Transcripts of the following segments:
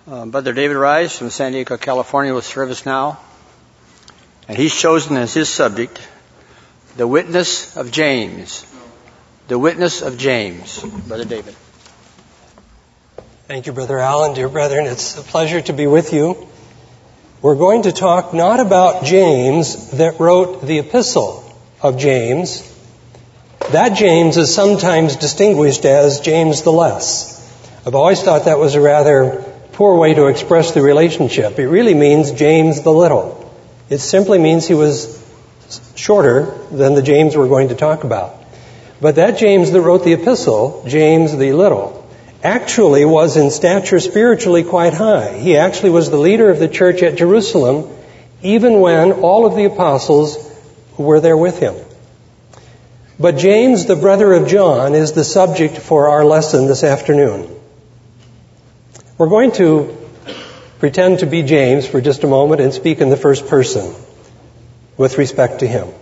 Brother David Rice from San Diego, California will serve us now. And he's chosen as his subject, the witness of James. The witness of James. Brother David. Thank you, Brother Alan. Dear brethren, it's a pleasure to be with you. We're going to talk not about James that wrote the epistle of James. That James is sometimes distinguished as James the Less. I've always thought that was a rather poor way to express the relationship. It really means James the Little. It simply means he was shorter than the James we're going to talk about. But that James that wrote the epistle, James the Little, actually was in stature spiritually quite high. He actually was the leader of the church at Jerusalem, even when all of the apostles were there with him. But James, the brother of John, is the subject for our lesson this afternoon. We're going to pretend to be James for just a moment and speak in the first person with respect to him.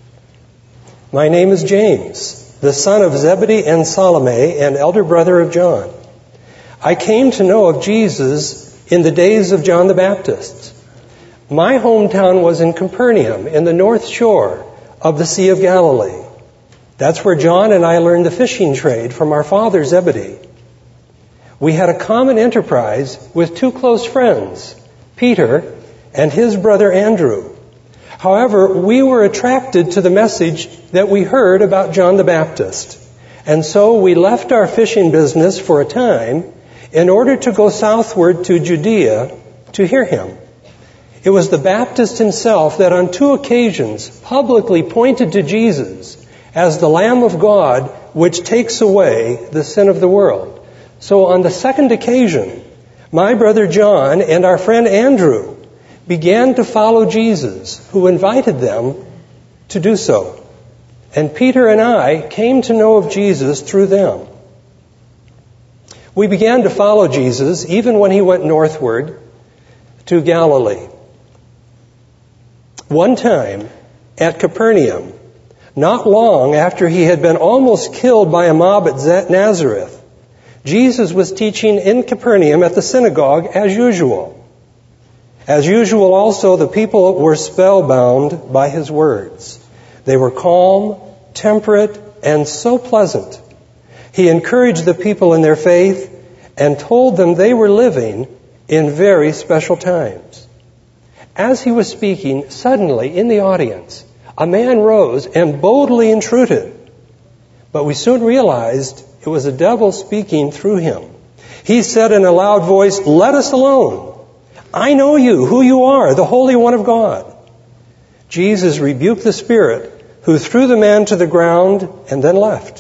My name is James, the son of Zebedee and Salome, and elder brother of John. I came to know of Jesus in the days of John the Baptist. My hometown was in Capernaum, in the north shore of the Sea of Galilee. That's where John and I learned the fishing trade from our father Zebedee. We had a common enterprise with two close friends, Peter and his brother Andrew. However, we were attracted to the message that we heard about John the Baptist. And so we left our fishing business for a time in order to go southward to Judea to hear him. It was the Baptist himself that on two occasions publicly pointed to Jesus as the Lamb of God which takes away the sin of the world. So on the second occasion, my brother John and our friend Andrew began to follow Jesus, who invited them to do so. And Peter and I came to know of Jesus through them. We began to follow Jesus even when he went northward to Galilee. One time at Capernaum, not long after he had been almost killed by a mob at Nazareth, Jesus was teaching in Capernaum at the synagogue as usual. As usual also, the people were spellbound by his words. They were calm, temperate, and so pleasant. He encouraged the people in their faith and told them they were living in very special times. As he was speaking, suddenly in the audience, a man rose and boldly intruded. But we soon realized it was the devil speaking through him. He said in a loud voice, "Let us alone. I know you, who you are, the Holy One of God." Jesus rebuked the spirit, who threw the man to the ground and then left.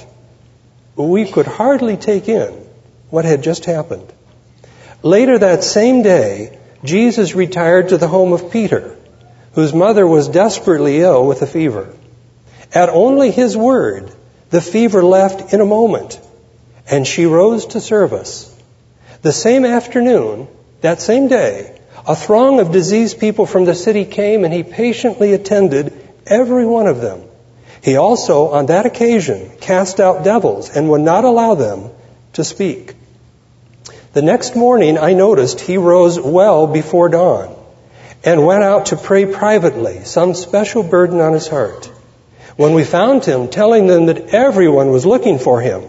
We could hardly take in what had just happened. Later that same day, Jesus retired to the home of Peter, whose mother was desperately ill with a fever. At only his word, the fever left in a moment, and she rose to serve us. The same afternoon, that same day, a throng of diseased people from the city came, and he patiently attended every one of them. He also, on that occasion, cast out devils and would not allow them to speak. The next morning, I noticed he rose well before dawn and went out to pray privately, some special burden on his heart. When we found him, telling them that everyone was looking for him,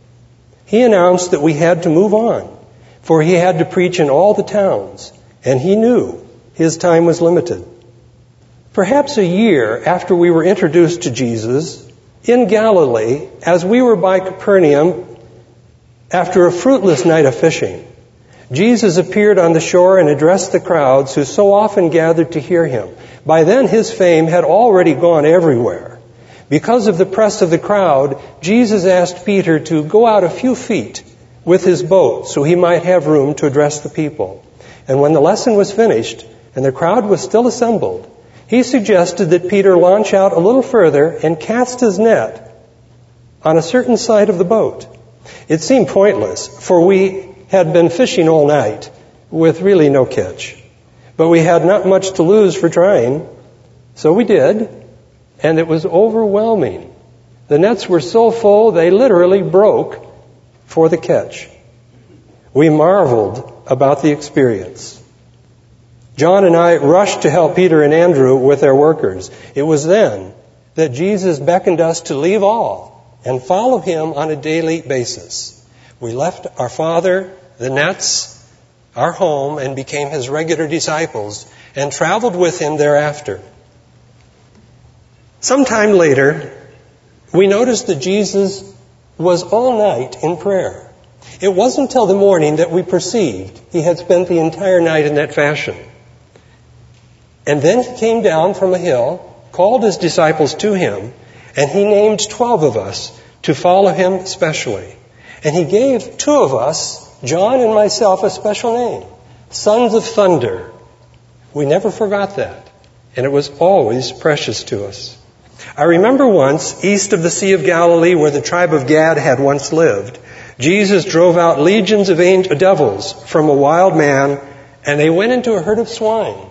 he announced that we had to move on, for he had to preach in all the towns, and he knew his time was limited. Perhaps a year after we were introduced to Jesus, in Galilee, as we were by Capernaum, after a fruitless night of fishing, Jesus appeared on the shore and addressed the crowds who so often gathered to hear him. By then his fame had already gone everywhere. Because of the press of the crowd, Jesus asked Peter to go out a few feet with his boat so he might have room to address the people. And when the lesson was finished and the crowd was still assembled, he suggested that Peter launch out a little further and cast his net on a certain side of the boat. It seemed pointless, for we had been fishing all night with really no catch. But we had not much to lose for trying, so we did. And it was overwhelming. The nets were so full they literally broke for the catch. We marveled about the experience. John and I rushed to help Peter and Andrew with their workers. It was then that Jesus beckoned us to leave all and follow him on a daily basis. We left our father, the nets, our home, and became his regular disciples and traveled with him thereafter. Sometime later, we noticed that Jesus was all night in prayer. It wasn't until the morning that we perceived he had spent the entire night in that fashion. And then he came down from a hill, called his disciples to him, and he named 12 of us to follow him specially. And he gave 2 of us, John and myself, a special name, Sons of Thunder. We never forgot that, and it was always precious to us. I remember once, east of the Sea of Galilee, where the tribe of Gad had once lived, Jesus drove out legions of devils from a wild man, and they went into a herd of swine.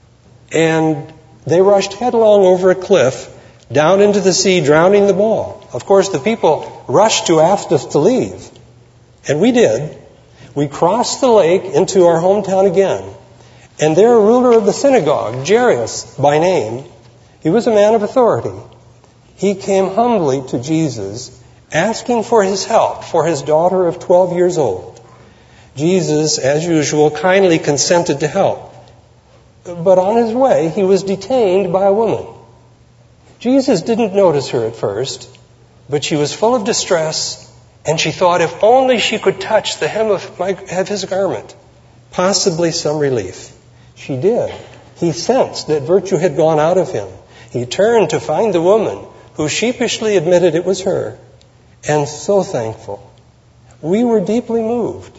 And they rushed headlong over a cliff, down into the sea, drowning them all. Of course, the people rushed to ask us to leave. And we did. We crossed the lake into our hometown again. And there, a ruler of the synagogue, Jairus by name, he was a man of authority. He came humbly to Jesus, asking for his help for his daughter of 12 years old. Jesus, as usual, kindly consented to help. But on his way, he was detained by a woman. Jesus didn't notice her at first, but she was full of distress, and she thought if only she could touch the hem of his garment, possibly some relief. She did. He sensed that virtue had gone out of him. He turned to find the woman, who sheepishly admitted it was her, and so thankful. We were deeply moved.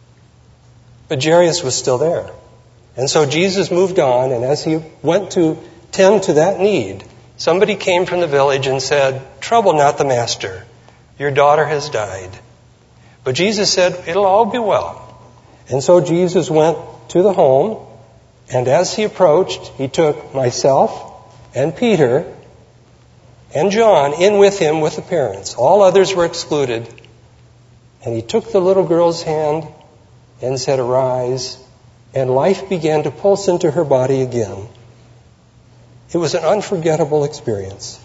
But Jairus was still there. And so Jesus moved on, and as he went to tend to that need, somebody came from the village and said, "Trouble not the master. Your daughter has died." But Jesus said, "It'll all be well." And so Jesus went to the home, and as he approached, he took myself and Peter and John in with him with the parents. All others were excluded. And he took the little girl's hand and said, "Arise." And life began to pulse into her body again. It was an unforgettable experience.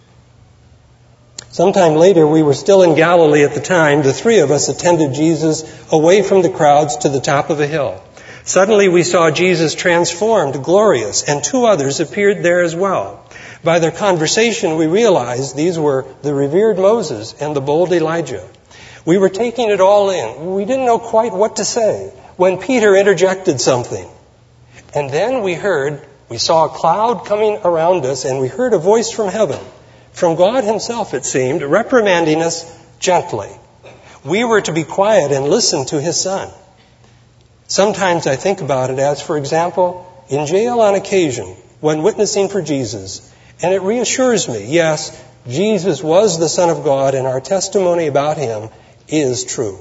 Sometime later, we were still in Galilee at the time. The 3 of us attended Jesus away from the crowds to the top of a hill. Suddenly we saw Jesus transformed, glorious, and 2 others appeared there as well. By their conversation, we realized these were the revered Moses and the bold Elijah. We were taking it all in. We didn't know quite what to say when Peter interjected something. And then we saw a cloud coming around us, and we heard a voice from heaven, from God himself, it seemed, reprimanding us gently. We were to be quiet and listen to his son. Sometimes I think about it as, for example, in jail on occasion, when witnessing for Jesus, and it reassures me, yes, Jesus was the Son of God, and our testimony about him is true.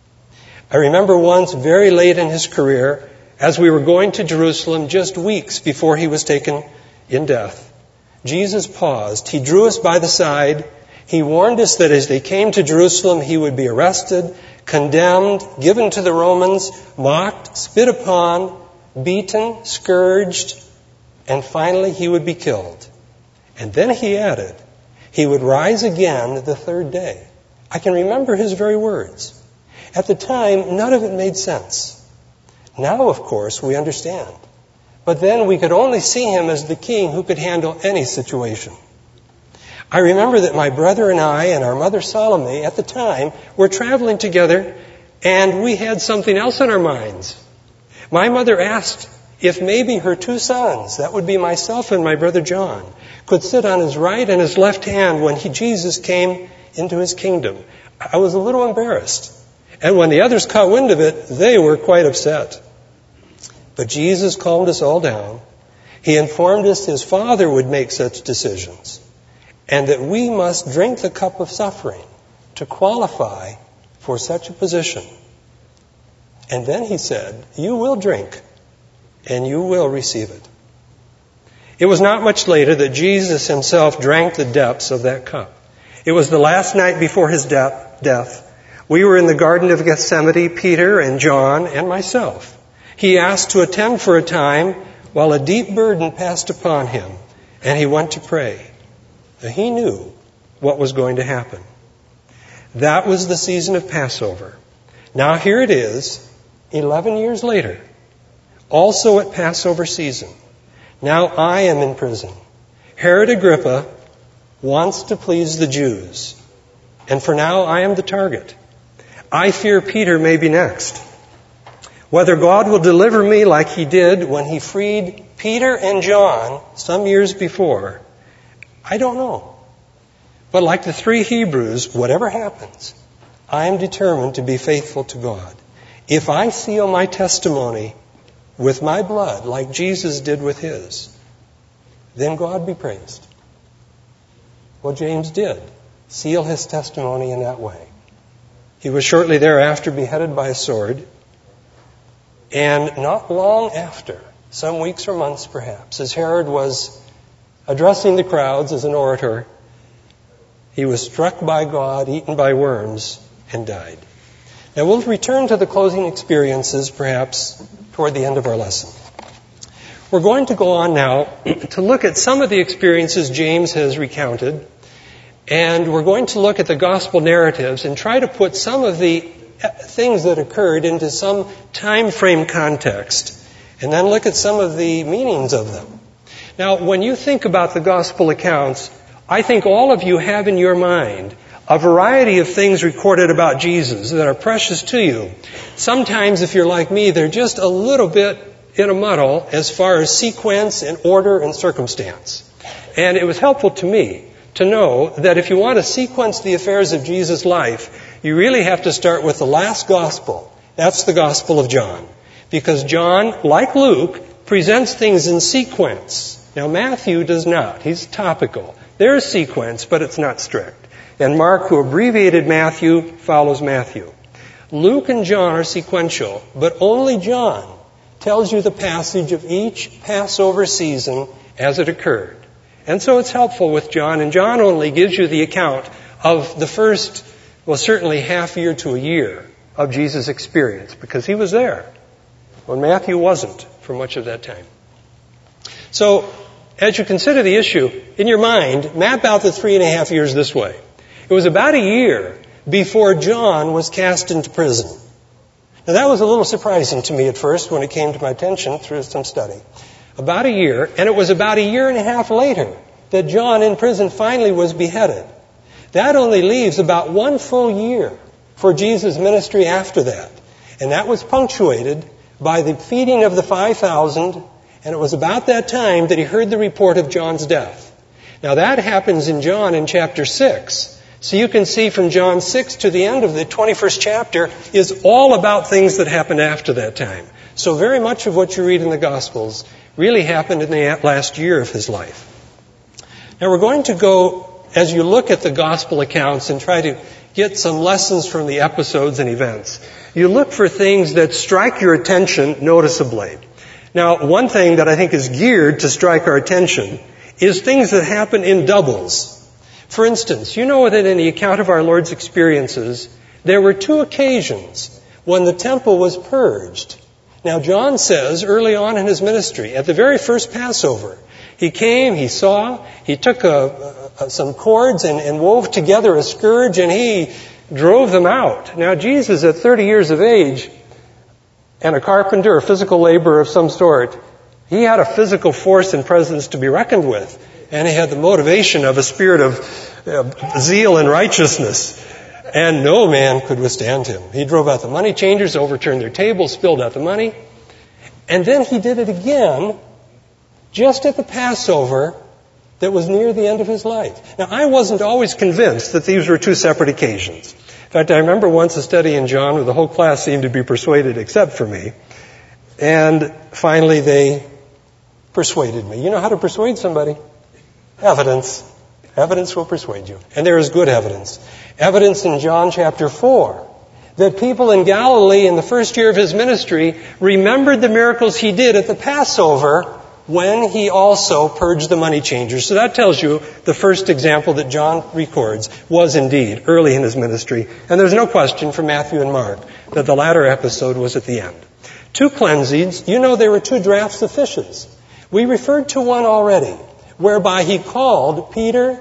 I remember once, very late in his career, as we were going to Jerusalem just weeks before he was taken in death, Jesus paused. He drew us by the side. He warned us that as they came to Jerusalem, he would be arrested, condemned, given to the Romans, mocked, spit upon, beaten, scourged, and finally he would be killed. And then he added, he would rise again the 3rd day. I can remember his very words. At the time, none of it made sense. Now, of course, we understand. But then we could only see him as the king who could handle any situation. I remember that my brother and I and our mother Salome at the time were traveling together, and we had something else on our minds. My mother asked if maybe her 2 sons, that would be myself and my brother John, could sit on his right and his left hand when Jesus came into his kingdom. I was a little embarrassed. And when the others caught wind of it, they were quite upset. But Jesus calmed us all down. He informed us his Father would make such decisions, and that we must drink the cup of suffering to qualify for such a position. And then he said, you will drink, and you will receive it. It was not much later that Jesus himself drank the depths of that cup. It was the last night before his death. We were in the Garden of Gethsemane, Peter and John and myself. He asked to attend for a time while a deep burden passed upon him, and he went to pray. He knew what was going to happen. That was the season of Passover. Now here it is, 11 years later, also at Passover season. Now I am in prison. Herod Agrippa wants to please the Jews, and for now I am the target. I fear Peter may be next. Whether God will deliver me like he did when he freed Peter and John some years before, I don't know. But like the three Hebrews, whatever happens, I am determined to be faithful to God. If I seal my testimony with my blood, like Jesus did with his, then God be praised. Well, James did seal his testimony in that way. He was shortly thereafter beheaded by a sword. And not long after, some weeks or months perhaps, as Herod was addressing the crowds as an orator, he was struck by God, eaten by worms, and died. Now we'll return to the closing experiences perhaps toward the end of our lesson. We're going to go on now to look at some of the experiences James has recounted, and we're going to look at the gospel narratives and try to put some of the things that occurred into some time frame context, and then look at some of the meanings of them. Now, when you think about the gospel accounts, I think all of you have in your mind a variety of things recorded about Jesus that are precious to you. Sometimes, if you're like me, they're just a little bit in a muddle as far as sequence and order and circumstance. And it was helpful to me to know that if you want to sequence the affairs of Jesus' life, you really have to start with the last gospel. That's the Gospel of John. Because John, like Luke, presents things in sequence. Now, Matthew does not. He's topical. There's sequence, but it's not strict. And Mark, who abbreviated Matthew, follows Matthew. Luke and John are sequential, but only John tells you the passage of each Passover season as it occurred. And so it's helpful with John, and John only gives you the account of the first, well, certainly half year to a year of Jesus' experience, because he was there when Matthew wasn't for much of that time. So, as you consider the issue, in your mind, map out the 3.5 years this way. It was about a year before John was cast into prison. Now that was a little surprising to me at first when it came to my attention through some study. About a year, and it was about 1.5 years later that John in prison finally was beheaded. That only leaves about 1 full year for Jesus' ministry after that. And that was punctuated by the feeding of the 5,000, and it was about that time that he heard the report of John's death. Now that happens in John in chapter 6. So you can see from John 6 to the end of the 21st chapter is all about things that happened after that time. So very much of what you read in the Gospels really happened in the last year of his life. Now we're going to go, as you look at the Gospel accounts and try to get some lessons from the episodes and events, you look for things that strike your attention noticeably. Now, one thing that I think is geared to strike our attention is things that happen in doubles. For instance, you know that in the account of our Lord's experiences, there were 2 occasions when the temple was purged. Now, John says early on in his ministry, at the very first Passover, he came, he saw, he took some cords and wove together a scourge, and he drove them out. Now, Jesus, at 30 years of age, and a carpenter or physical laborer of some sort, he had a physical force and presence to be reckoned with. And he had the motivation of a spirit of zeal and righteousness. And no man could withstand him. He drove out the money changers, overturned their tables, spilled out the money. And then he did it again just at the Passover that was near the end of his life. Now, I wasn't always convinced that these were 2 separate occasions. In fact, I remember once a study in John where the whole class seemed to be persuaded except for me. And finally they persuaded me. You know how to persuade somebody? Evidence. Evidence will persuade you. And there is good evidence. Evidence in John chapter 4 that people in Galilee in the first year of his ministry remembered the miracles he did at the Passover when he also purged the money changers. So that tells you the first example that John records was indeed early in his ministry. And there's no question from Matthew and Mark that the latter episode was at the end. 2 cleansings. You know there were 2 drafts of fishes. We referred to one already, whereby he called Peter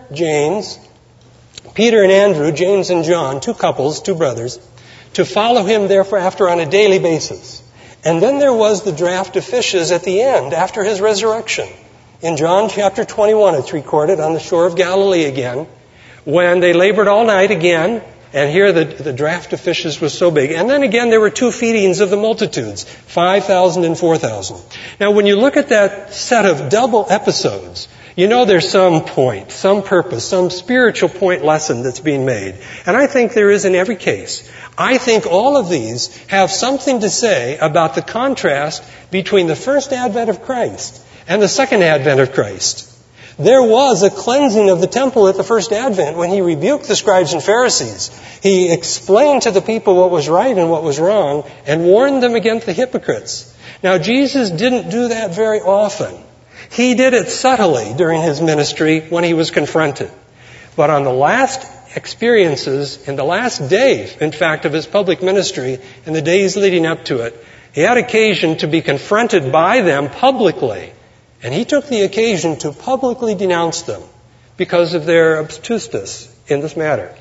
and Andrew, James and John, 2 couples, 2 brothers, to follow him therefore after on a daily basis. And then there was the draft of fishes at the end, after his resurrection. In John chapter 21, it's recorded on the shore of Galilee again, when they labored all night again, and here the draft of fishes was so big. And then again there were 2 feedings of the multitudes, 5,000 and 4,000. Now when you look at that set of double episodes, you know there's some point, some purpose, some spiritual point lesson that's being made. And I think there is in every case. I think all of these have something to say about the contrast between the first advent of Christ and the second advent of Christ. There was a cleansing of the temple at the first advent when he rebuked the scribes and Pharisees. He explained to the people what was right and what was wrong and warned them against the hypocrites. Now Jesus didn't do that very often. He did it subtly during his ministry when he was confronted. But on the last experiences, in the last days, in fact, of his public ministry, in the days leading up to it, he had occasion to be confronted by them publicly. And he took the occasion to publicly denounce them because of their obtuseness in this matter.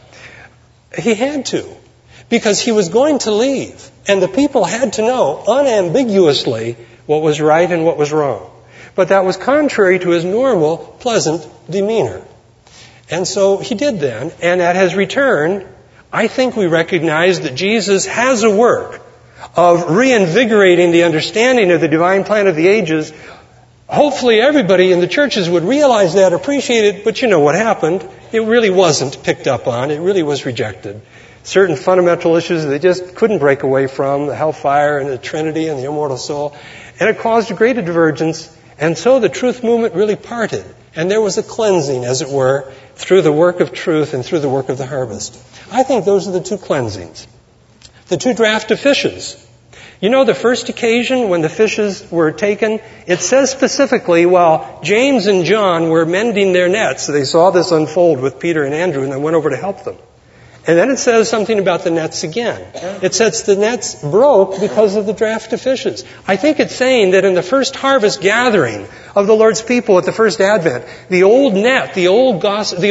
He had to, because he was going to leave. And the people had to know unambiguously what was right and what was wrong. But that was contrary to his normal, pleasant demeanor. And so he did then, and at his return, I think we recognize that Jesus has a work of reinvigorating the understanding of the divine plan of the ages. Hopefully everybody in the churches would realize that, appreciate it, but you know what happened. It really wasn't picked up on. It really was rejected. Certain fundamental issues they just couldn't break away from, the hellfire and the Trinity and the immortal soul. And it caused a great divergence. And so the truth movement really parted. And there was a cleansing, as it were, through the work of truth and through the work of the harvest. I think those are the 2 cleansings. The 2 draft of fishes. You know, the first occasion when the fishes were taken, it says specifically while James and John were mending their nets, they saw this unfold with Peter and Andrew and they went over to help them. And then it says something about the nets again. It says the nets broke because of the draft of fishes. I think it's saying that in the first harvest gathering of the Lord's people at the first advent, the old net, the old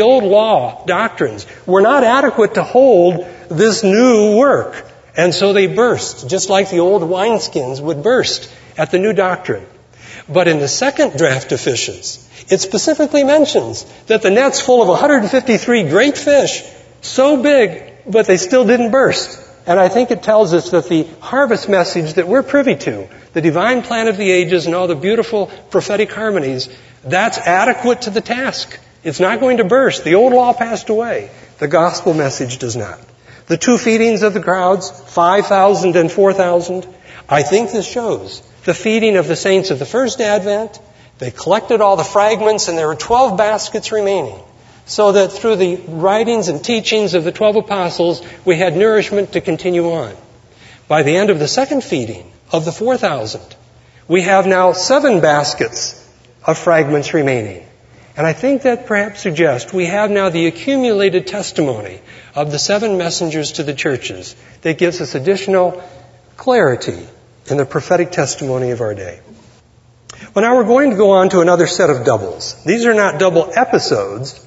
law doctrines were not adequate to hold this new work. And so they burst, just like the old wineskins would burst at the new doctrine. But in the second draft of fishes, it specifically mentions that the net's full of 153 great fish, so big, but they still didn't burst. And I think it tells us that the harvest message that we're privy to, the divine plan of the ages and all the beautiful prophetic harmonies, that's adequate to the task. It's not going to burst. The old law passed away. The gospel message does not. The 2 feedings of the crowds, 5,000 and 4,000, I think this shows the feeding of the saints of the first advent. They collected all the fragments and there were 12 baskets remaining. So that through the writings and teachings of the 12 apostles, we had nourishment to continue on. By the end of the second feeding of the 4,000, we have now 7 baskets of fragments remaining. And I think that perhaps suggests we have now the accumulated testimony of the 7 messengers to the churches that gives us additional clarity in the prophetic testimony of our day. Well, now we're going to go on to another set of doubles. These are not double episodes,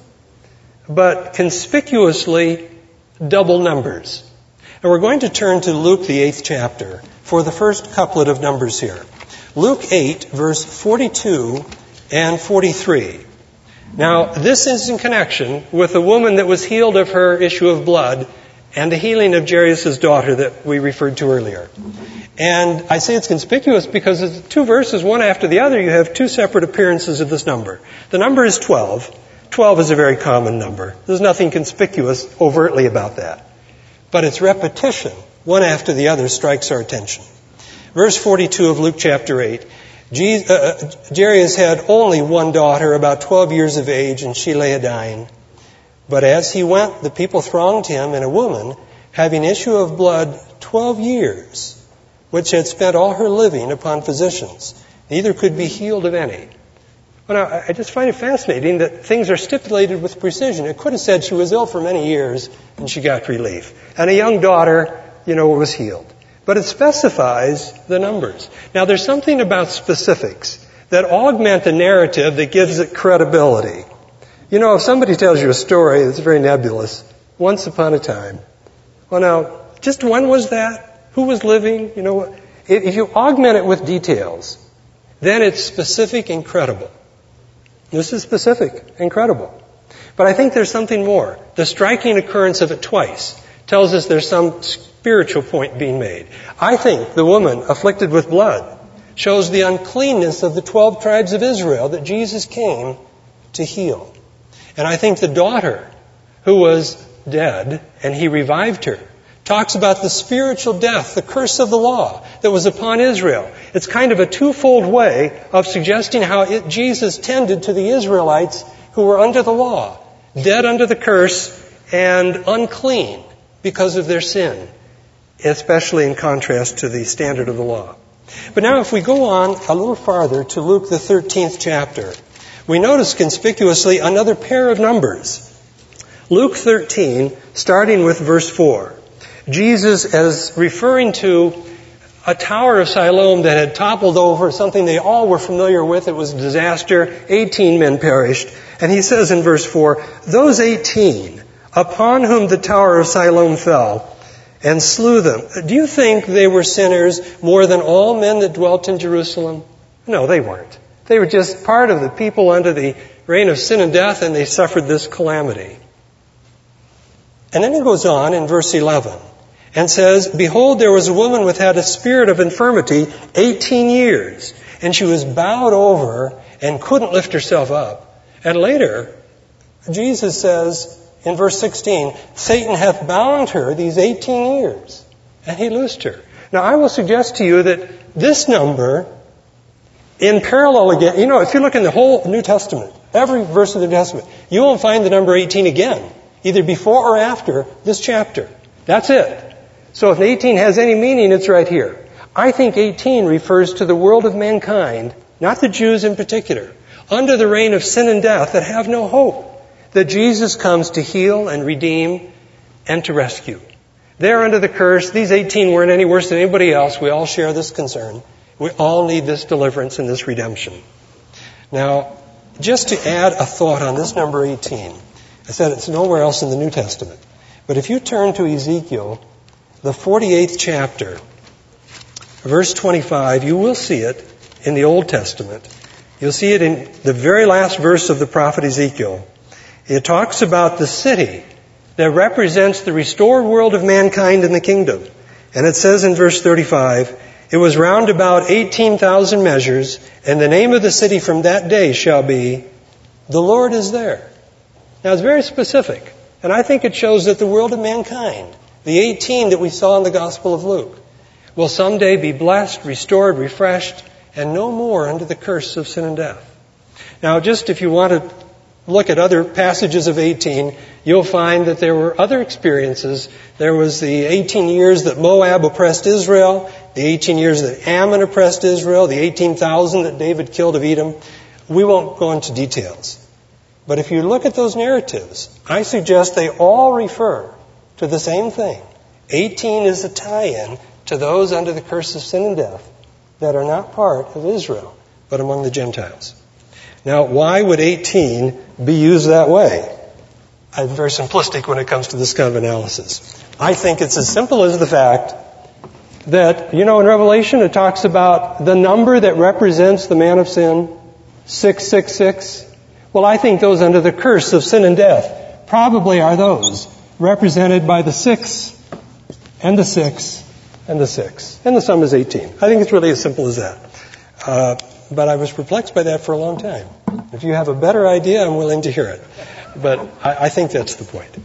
but conspicuously double numbers. And we're going to turn to Luke, the 8th chapter, for the first couplet of numbers here. Luke 8, verse 42 and 43. Now, this is in connection with the woman that was healed of her issue of blood and the healing of Jairus' daughter that we referred to earlier. And I say it's conspicuous because it's 2 verses, one after the other. You have 2 separate appearances of this number. The number is 12. 12 is a very common number. There's nothing conspicuous overtly about that. But its repetition, one after the other, strikes our attention. Verse 42 of Luke chapter 8. Jairus had only one daughter, about 12 years of age, and she lay a-dying. But as he went, the people thronged him, and a woman, having issue of blood 12 years, which had spent all her living upon physicians, neither could be healed of any. Well, now, I just find it fascinating that things are stipulated with precision. It could have said she was ill for many years and she got relief. And a young daughter, was healed. But it specifies the numbers. Now, there's something about specifics that augment the narrative that gives it credibility. If somebody tells you a story that's very nebulous, once upon a time, well, now, just when was that? Who was living? If you augment it with details, then it's specific and credible. This is specific and credible. But I think there's something more. The striking occurrence of it twice tells us there's some spiritual point being made. I think the woman afflicted with blood shows the uncleanness of the 12 tribes of Israel that Jesus came to heal. And I think the daughter who was dead and he revived her talks about the spiritual death, the curse of the law that was upon Israel. It's kind of a twofold way of suggesting how Jesus tended to the Israelites who were under the law, dead under the curse and unclean because of their sin, especially in contrast to the standard of the law. But now if we go on a little farther to Luke the 13th chapter, we notice conspicuously another pair of numbers. Luke 13, starting with verse 4. Jesus, as referring to a tower of Siloam that had toppled over, something they all were familiar with. It was a disaster. 18 men perished. And he says in verse 4, those 18 upon whom the tower of Siloam fell and slew them. Do you think they were sinners more than all men that dwelt in Jerusalem? No, they weren't. They were just part of the people under the reign of sin and death, and they suffered this calamity. And then he goes on in verse 11 and says, behold, there was a woman which had a spirit of infirmity 18 years, and she was bowed over and couldn't lift herself up. And later, Jesus says in verse 16, Satan hath bound her these 18 years, and he loosed her. Now, I will suggest to you that this number, in parallel again, if you look in the whole New Testament, every verse of the New Testament, you won't find the number 18 again, either before or after this chapter. That's it. So if 18 has any meaning, it's right here. I think 18 refers to the world of mankind, not the Jews in particular, under the reign of sin and death that have no hope, that Jesus comes to heal and redeem and to rescue. They're under the curse. These 18 weren't any worse than anybody else. We all share this concern. We all need this deliverance and this redemption. Now, just to add a thought on this number 18, I said it's nowhere else in the New Testament. But if you turn to Ezekiel, the 48th chapter, verse 25, you will see it in the Old Testament. You'll see it in the very last verse of the prophet Ezekiel. It talks about the city that represents the restored world of mankind in the kingdom. And it says in verse 35, it was round about 18,000 measures, and the name of the city from that day shall be, the Lord is there. Now it's very specific, and I think it shows that the world of mankind, the 18 that we saw in the Gospel of Luke, will someday be blessed, restored, refreshed, and no more under the curse of sin and death. Now, just if you want to look at other passages of 18, you'll find that there were other experiences. There was the 18 years that Moab oppressed Israel, the 18 years that Ammon oppressed Israel, the 18,000 that David killed of Edom. We won't go into details. But if you look at those narratives, I suggest they all refer to the same thing. 18 is a tie-in to those under the curse of sin and death that are not part of Israel, but among the Gentiles. Now, why would 18 be used that way? I'm very simplistic when it comes to this kind of analysis. I think it's as simple as the fact that, in Revelation it talks about the number that represents the man of sin, 666. Well, I think those under the curse of sin and death probably are those represented by the 6 and the 6 and the 6. And the sum is 18. I think it's really as simple as that. But I was perplexed by that for a long time. If you have a better idea, I'm willing to hear it. But I think that's the point.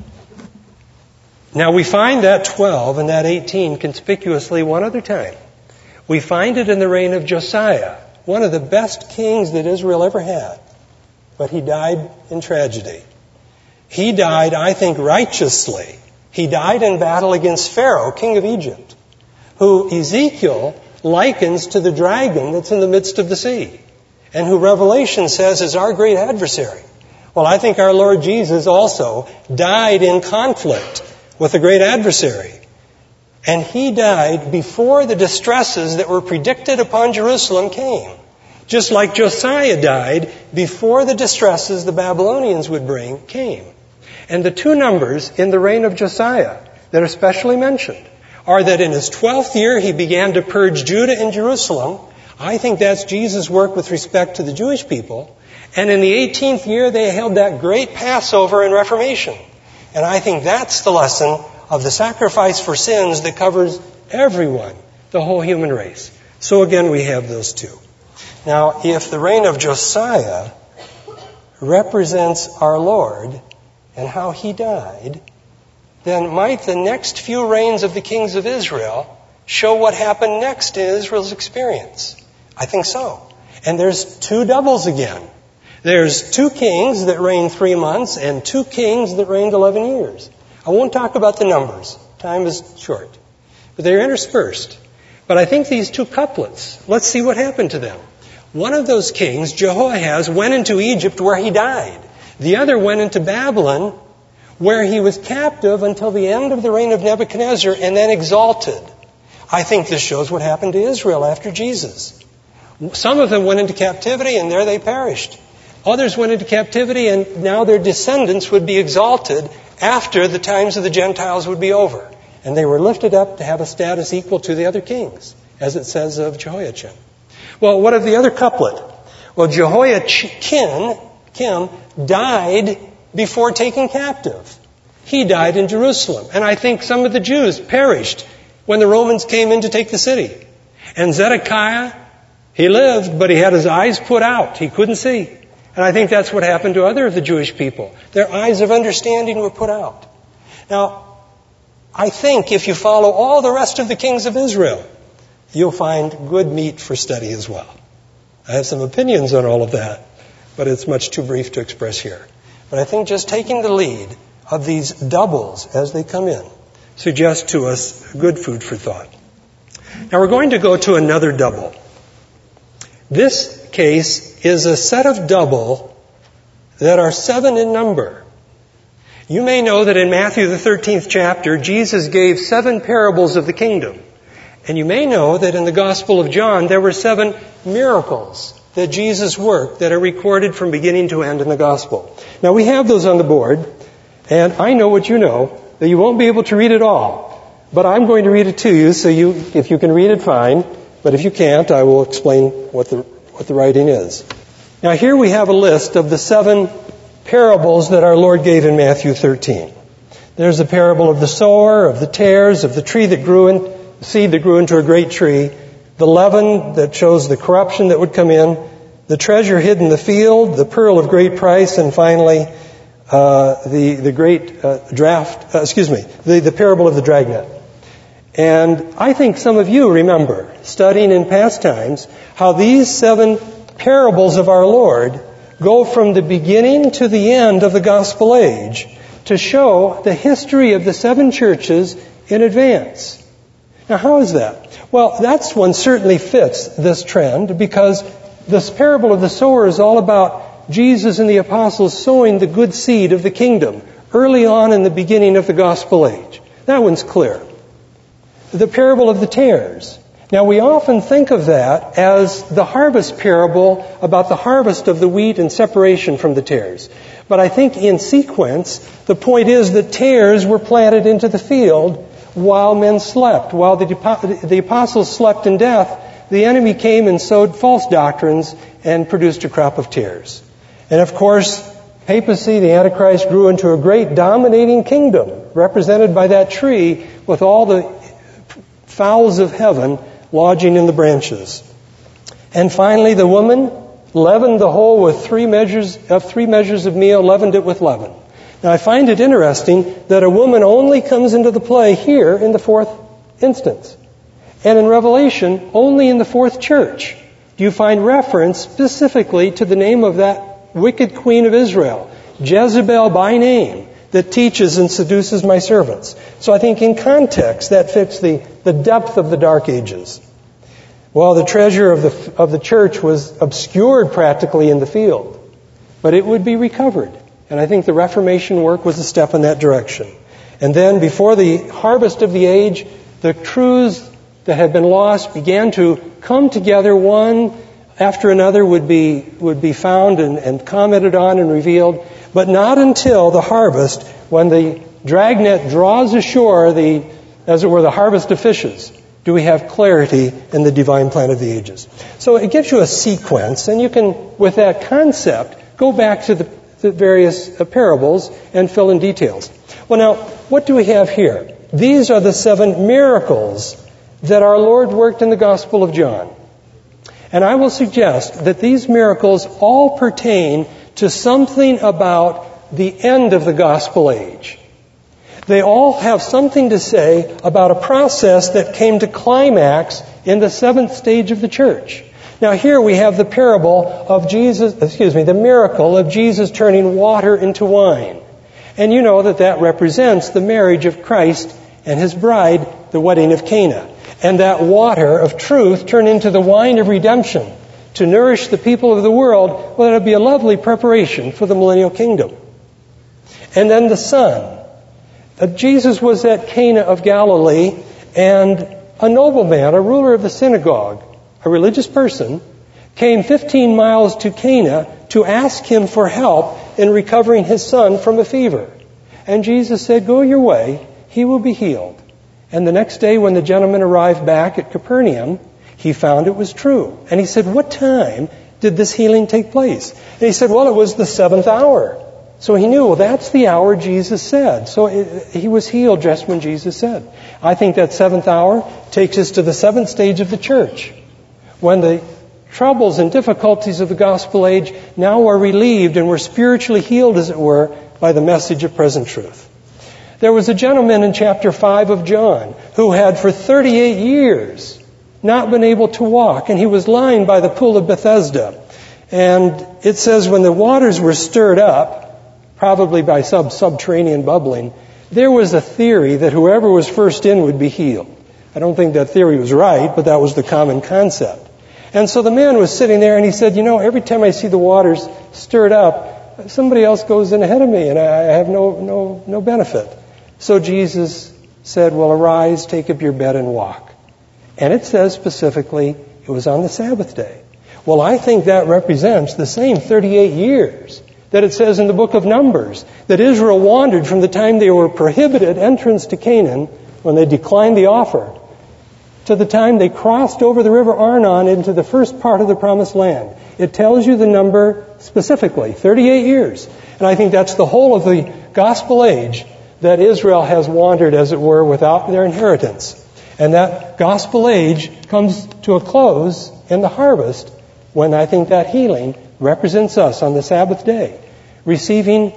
Now, we find that 12 and that 18 conspicuously one other time. We find it in the reign of Josiah, one of the best kings that Israel ever had. But he died in tragedy. He died, I think, righteously. He died in battle against Pharaoh, king of Egypt, who Ezekiel likens to the dragon that's in the midst of the sea, and who Revelation says is our great adversary. Well, I think our Lord Jesus also died in conflict with the great adversary. And He died before the distresses that were predicted upon Jerusalem came. Just like Josiah died before the distresses the Babylonians would bring came. And the two numbers in the reign of Josiah that are specially mentioned are that in his 12th year he began to purge Judah and Jerusalem. I think that's Jesus' work with respect to the Jewish people. And in the 18th year they held that great Passover and Reformation. And I think that's the lesson of the sacrifice for sins that covers everyone, the whole human race. So again, we have those two. Now, if the reign of Josiah represents our Lord and how He died, then might the next few reigns of the kings of Israel show what happened next in Israel's experience? I think so. And there's two doubles again. There's 2 kings that reigned 3 months and 2 kings that reigned 11 years. I won't talk about the numbers. Time is short. But they're interspersed. But I think these 2 couplets, let's see what happened to them. One of those kings, Jehoahaz, went into Egypt where he died. The other went into Babylon where he was captive until the end of the reign of Nebuchadnezzar and then exalted. I think this shows what happened to Israel after Jesus. Some of them went into captivity and there they perished. Others went into captivity and now their descendants would be exalted after the times of the Gentiles would be over. And they were lifted up to have a status equal to the other kings, as it says of Jehoiachin. Well, what of the other couplet? Well, Jehoiakim died before taken captive. He died in Jerusalem. And I think some of the Jews perished when the Romans came in to take the city. And Zedekiah, he lived, but he had his eyes put out. He couldn't see. And I think that's what happened to other of the Jewish people. Their eyes of understanding were put out. Now, I think if you follow all the rest of the kings of Israel, you'll find good meat for study as well. I have some opinions on all of that, but it's much too brief to express here. But I think just taking the lead of these doubles as they come in suggests to us good food for thought. Now we're going to go to another double. This case is a set of double that are 7 in number. You may know that in Matthew the 13th chapter, Jesus gave 7 parables of the kingdom. And you may know that in the Gospel of John, there were 7 miracles that Jesus worked that are recorded from beginning to end in the Gospel. Now we have those on the board, and I know what you know, that you won't be able to read it all. But I'm going to read it to you, so if you can read it, fine. But if you can't, I will explain what the writing is. Now here we have a list of the 7 parables that our Lord gave in Matthew 13. There's the parable of the sower, of the tares, of the tree that the seed that grew into a great tree, the leaven that shows the corruption that would come in, the treasure hid in the field, the pearl of great price, and finally the parable of the dragnet. And I think some of you remember, studying in past times, how these 7 parables of our Lord go from the beginning to the end of the gospel age to show the history of the 7 churches in advance. Now, how is that? Well, that one certainly fits this trend because this parable of the sower is all about Jesus and the apostles sowing the good seed of the kingdom early on in the beginning of the gospel age. That one's clear. The parable of the tares. Now, we often think of that as the harvest parable about the harvest of the wheat and separation from the tares. But I think in sequence, the point is that tares were planted into the field while men slept. While the apostles slept in death, the enemy came and sowed false doctrines and produced a crop of tares. And of course, papacy, the Antichrist, grew into a great dominating kingdom, represented by that tree with all the fowls of heaven lodging in the branches. And finally, the woman leavened the whole with 3 measures of meal, leavened it with leaven. Now, I find it interesting that a woman only comes into the play here in the 4th instance. And in Revelation, only in the 4th church do you find reference specifically to the name of that wicked queen of Israel, Jezebel by name, that teaches and seduces my servants. So I think in context that fits the depth of the Dark Ages. Well, the treasure of the church was obscured practically in the field, but it would be recovered. And I think the Reformation work was a step in that direction. And then before the harvest of the age, the truths that had been lost began to come together. One after another would be found and commented on and revealed, but not until the harvest, when the dragnet draws ashore as it were, the harvest of fishes, do we have clarity in the divine plan of the ages. So it gives you a sequence, and you can, with that concept, go back to the various parables and fill in details. Well, now, what do we have here? These are the 7 miracles that our Lord worked in the Gospel of John. And I will suggest that these miracles all pertain to something about the end of the gospel age. They all have something to say about a process that came to climax in the 7th stage of the church. Now here we have the the miracle of Jesus turning water into wine. And you know that represents the marriage of Christ and His bride, the wedding of Cana. And that water of truth turned into the wine of redemption to nourish the people of the world. Well, that would be a lovely preparation for the millennial kingdom. And then the Son. Jesus was at Cana of Galilee, and a nobleman, a ruler of the synagogue, a religious person, came 15 miles to Cana to ask him for help in recovering his son from a fever. And Jesus said, "Go your way, he will be healed." And the next day when the gentleman arrived back at Capernaum, he found it was true. And he said, "What time did this healing take place?" And he said, "Well, it was the 7th hour." So he knew, well, that's the hour Jesus said. So he was healed just when Jesus said. I think that 7th hour takes us to the 7th stage of the church, when the troubles and difficulties of the gospel age now are relieved and we're spiritually healed, as it were, by the message of present truth. There was a gentleman in chapter 5 of John who had for 38 years not been able to walk, and he was lying by the pool of Bethesda. And it says when the waters were stirred up, probably by subterranean bubbling, there was a theory that whoever was first in would be healed. I don't think that theory was right, but that was the common concept. And so the man was sitting there and he said, every time I see the waters stirred up, somebody else goes in ahead of me and I have no benefit. So Jesus said, "Well, arise, take up your bed and walk." And it says specifically it was on the Sabbath day. Well, I think that represents the same 38 years that it says in the book of Numbers, that Israel wandered from the time they were prohibited entrance to Canaan, when they declined the offer, to the time they crossed over the river Arnon into the first part of the promised land. It tells you the number specifically, 38 years. And I think that's the whole of the gospel age, that Israel has wandered, as it were, without their inheritance. And that gospel age comes to a close in the harvest, when I think that healing represents us on the Sabbath day, receiving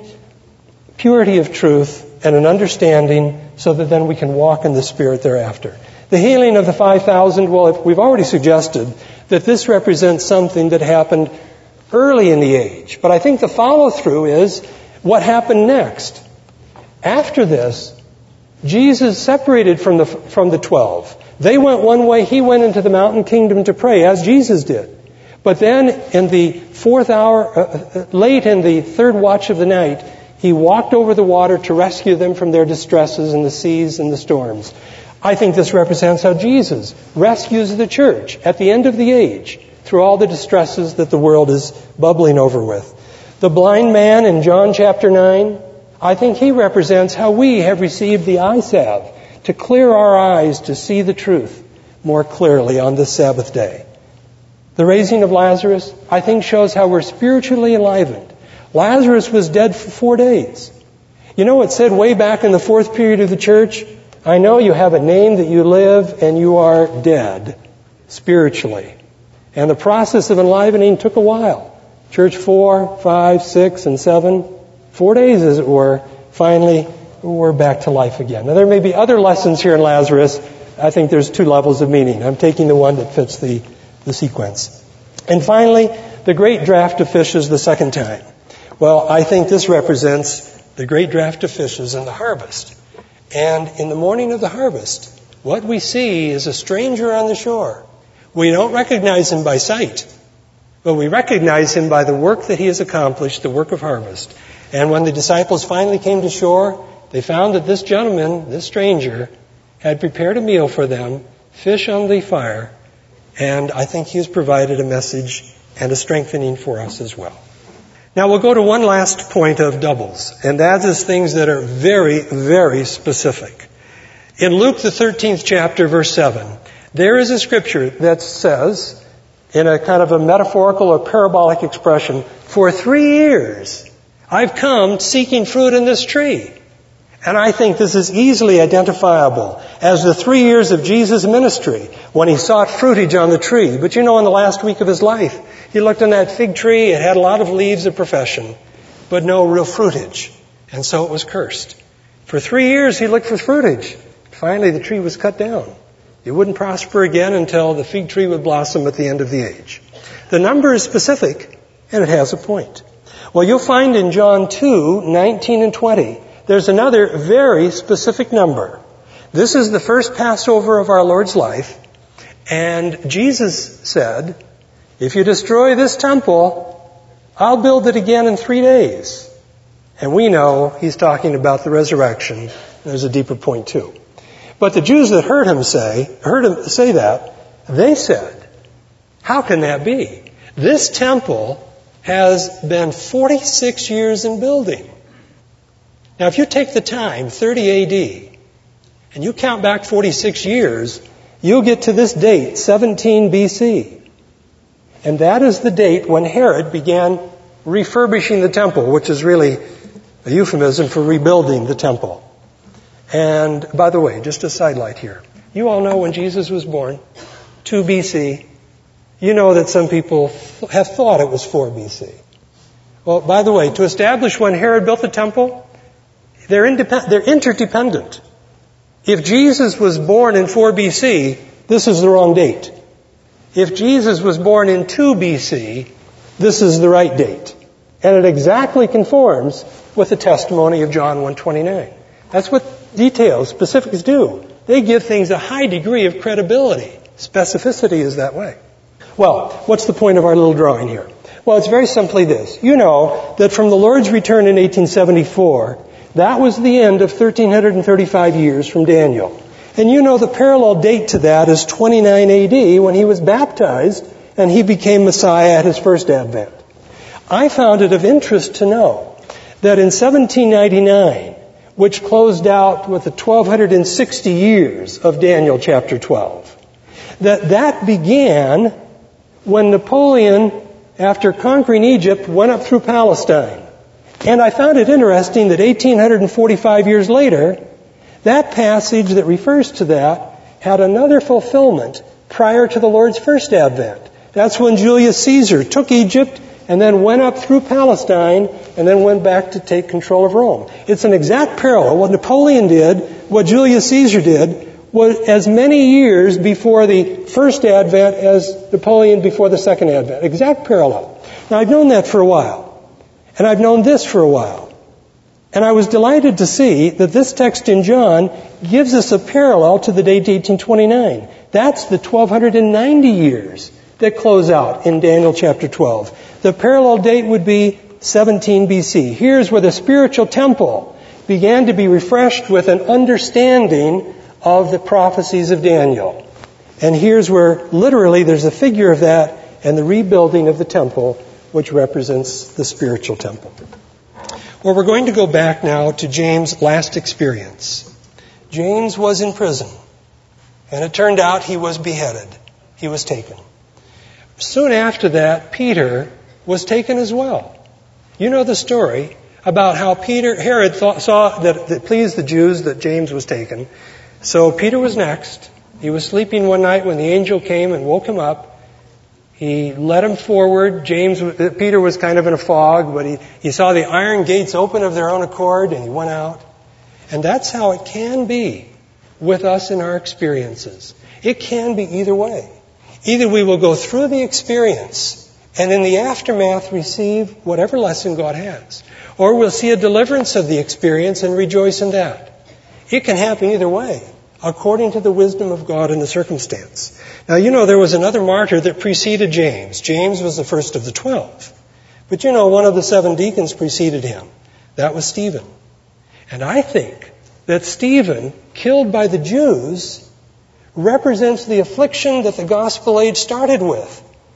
purity of truth and an understanding so that then we can walk in the Spirit thereafter. The healing of the 5,000, well, we've already suggested that this represents something that happened early in the age. But I think the follow-through is what happened next. After this, Jesus separated from the 12. They went one way, he went into the mountain kingdom to pray, as Jesus did. But then in the 4th hour, late in the 3rd watch of the night, he walked over the water to rescue them from their distresses in the seas and the storms. I think this represents how Jesus rescues the church at the end of the age through all the distresses that the world is bubbling over with. The blind man in John chapter 9, I think he represents how we have received the eye salve to clear our eyes to see the truth more clearly on this Sabbath day. The raising of Lazarus, I think, shows how we're spiritually enlivened. Lazarus was dead for 4 days. It said way back in the 4th period of the church, "I know you have a name that you live and you are dead spiritually." And the process of enlivening took a while. Church 4, 5, 6, and 7, 4 days as it were, finally we're back to life again. Now there may be other lessons here in Lazarus. I think there's 2 levels of meaning. I'm taking the one that fits the sequence. And finally, the great draft of fishes the second time. Well, I think this represents the great draft of fishes in the harvest. And in the morning of the harvest, what we see is a stranger on the shore. We don't recognize him by sight, but we recognize him by the work that he has accomplished, the work of harvest. And when the disciples finally came to shore, they found that this gentleman, this stranger, had prepared a meal for them, fish on the fire, and I think he has provided a message and a strengthening for us as well. Now we'll go to one last point of doubles, and that is things that are very, very specific. In Luke, the 13th chapter, verse 7, there is a scripture that says, in a kind of a metaphorical or parabolic expression, for 3 years I've come seeking fruit in this tree. And I think this is easily identifiable as the 3 years of Jesus' ministry when he sought fruitage on the tree. But in the last week of his life, he looked on that fig tree. It had a lot of leaves of profession, but no real fruitage. And so it was cursed. For 3 years, he looked for fruitage. Finally, the tree was cut down. It wouldn't prosper again until the fig tree would blossom at the end of the age. The number is specific, and it has a point. Well, you'll find in John 2:19 and 20, there's another very specific number. This is the first Passover of our Lord's life, and Jesus said, if you destroy this temple, I'll build it again in 3 days. And we know he's talking about the resurrection. There's a deeper point too. But the Jews that heard him say that, they said, how can that be? This temple has been 46 years in building. Now, if you take the time, 30 A.D., and you count back 46 years, you'll get to this date, 17 B.C. And that is the date when Herod began refurbishing the temple, which is really a euphemism for rebuilding the temple. And by the way, just a sidelight here. You all know when Jesus was born, 2 B.C. You know that some people have thought it was 4 B.C. Well, by the way, to establish when Herod built the temple, they're interdependent. If Jesus was born in 4 B.C., this is the wrong date. If Jesus was born in 2 B.C., this is the right date. And it exactly conforms with the testimony of John 1:29. That's what details, specifics do. They give things a high degree of credibility. Specificity is that way. Well, what's the point of our little drawing here? Well, it's very simply this. You know that from the Lord's return in 1874, that was the end of 1,335 years from Daniel. And you know the parallel date to that is 29 A.D. when he was baptized and he became Messiah at his first advent. I found it of interest to know that in 1799, which closed out with the 1,260 years of Daniel chapter 12, that began when Napoleon, after conquering Egypt, went up through Palestine. And I found it interesting that 1,845 years later, that passage that refers to that had another fulfillment prior to the Lord's first advent. That's when Julius Caesar took Egypt and then went up through Palestine and then went back to take control of Rome. It's an exact parallel. What Napoleon did, what Julius Caesar did, was as many years before the first advent as Napoleon before the second advent. Exact parallel. Now, I've known that for a while. And I've known this for a while. And I was delighted to see that this text in John gives us a parallel to the date 1829. That's the 1,290 years that close out in Daniel chapter 12. The parallel date would be 17 BC. Here's where the spiritual temple began to be refreshed with an understanding of the prophecies of Daniel. And here's where literally there's a figure of that and the rebuilding of the temple, which represents the spiritual temple. Well, we're going to go back now to James' last experience. James was in prison, and it turned out he was beheaded. He was taken. Soon after that, Peter was taken as well. You know the story about how Herod saw that it pleased the Jews that James was taken. So Peter was next. He was sleeping one night when the angel came and woke him up. He led him forward. Peter was kind of in a fog, but he saw the iron gates open of their own accord, and he went out. And that's how it can be with us in our experiences. It can be either way. Either we will go through the experience and in the aftermath receive whatever lesson God has, or we'll see a deliverance of the experience and rejoice in that. It can happen either way. according to the wisdom of God in the circumstance. Now, there was another martyr that preceded James. James was the first of the 12. But one of the 7 deacons preceded him. That was Stephen. And I think that Stephen, killed by the Jews, represents the affliction that the gospel age started with.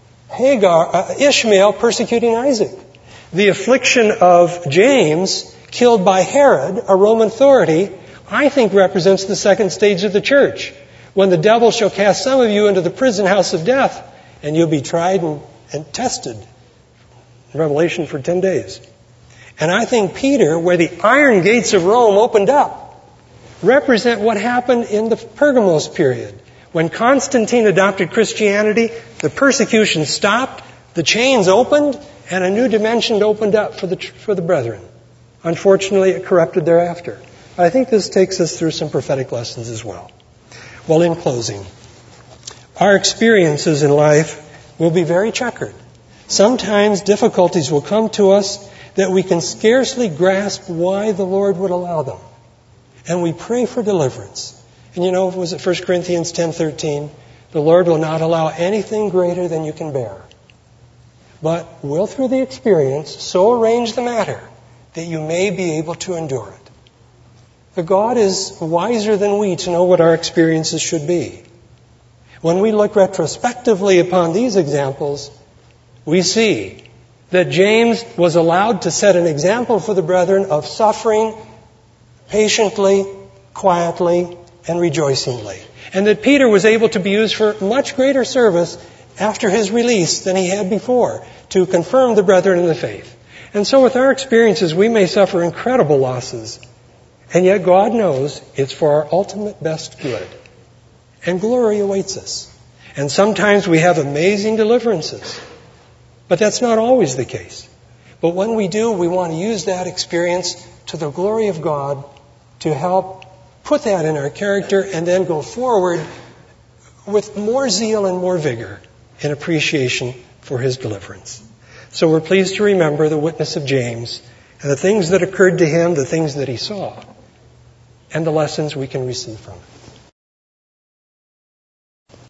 Ishmael persecuting Isaac. The affliction of James, killed by Herod, a Roman authority, I think represents the second stage of the church, when the devil shall cast some of you into the prison house of death, and you'll be tried and tested. Revelation for 10 days. And I think Peter, where the iron gates of Rome opened up, represent what happened in the Pergamos period. When Constantine adopted Christianity, the persecution stopped, the chains opened, and a new dimension opened up for the brethren. Unfortunately, it corrupted thereafter. I think this takes us through some prophetic lessons as well. Well, in closing, our experiences in life will be very checkered. Sometimes difficulties will come to us that we can scarcely grasp why the Lord would allow them. And we pray for deliverance. And was it 1 Corinthians 10:13? The Lord will not allow anything greater than you can bear, but will through the experience so arrange the matter that you may be able to endure it. The God is wiser than we to know what our experiences should be. When we look retrospectively upon these examples, we see that James was allowed to set an example for the brethren of suffering patiently, quietly, and rejoicingly. And that Peter was able to be used for much greater service after his release than he had before, to confirm the brethren in the faith. And so with our experiences, we may suffer incredible losses, and yet God knows it's for our ultimate best good. And glory awaits us. And sometimes we have amazing deliverances, but that's not always the case. But when we do, we want to use that experience to the glory of God to help put that in our character and then go forward with more zeal and more vigor in appreciation for His deliverance. So we're pleased to remember the witness of James and the things that occurred to him, the things that he saw, and the lessons we can receive from it.